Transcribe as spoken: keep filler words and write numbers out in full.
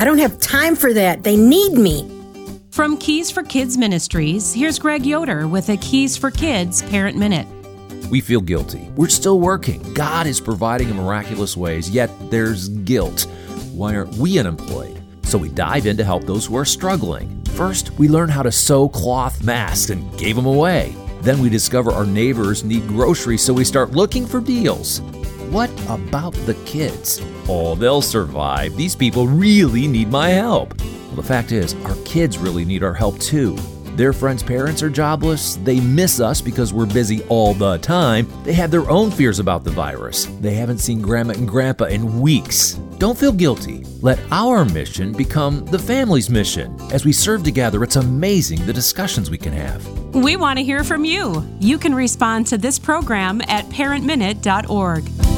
I don't have time for that. They need me. From Keys for Kids Ministries, here's Greg Yoder with a Keys for Kids Parent Minute. We feel guilty. We're still working. God is providing in miraculous ways, yet there's guilt. Why aren't we unemployed? So we dive in to help those who are struggling. First, we learn how to sew cloth masks and gave them away. Then we discover our neighbors need groceries, so we start looking for deals. What about the kids? Oh, they'll survive. These people really need my help. Well, the fact is, our kids really need our help too. Their friends' parents are jobless. They miss us because we're busy all the time. They have their own fears about the virus. They haven't seen Grandma and Grandpa in weeks. Don't feel guilty. Let our mission become the family's mission. As we serve together, it's amazing the discussions we can have. We want to hear from you. You can respond to this program at parent minute dot org.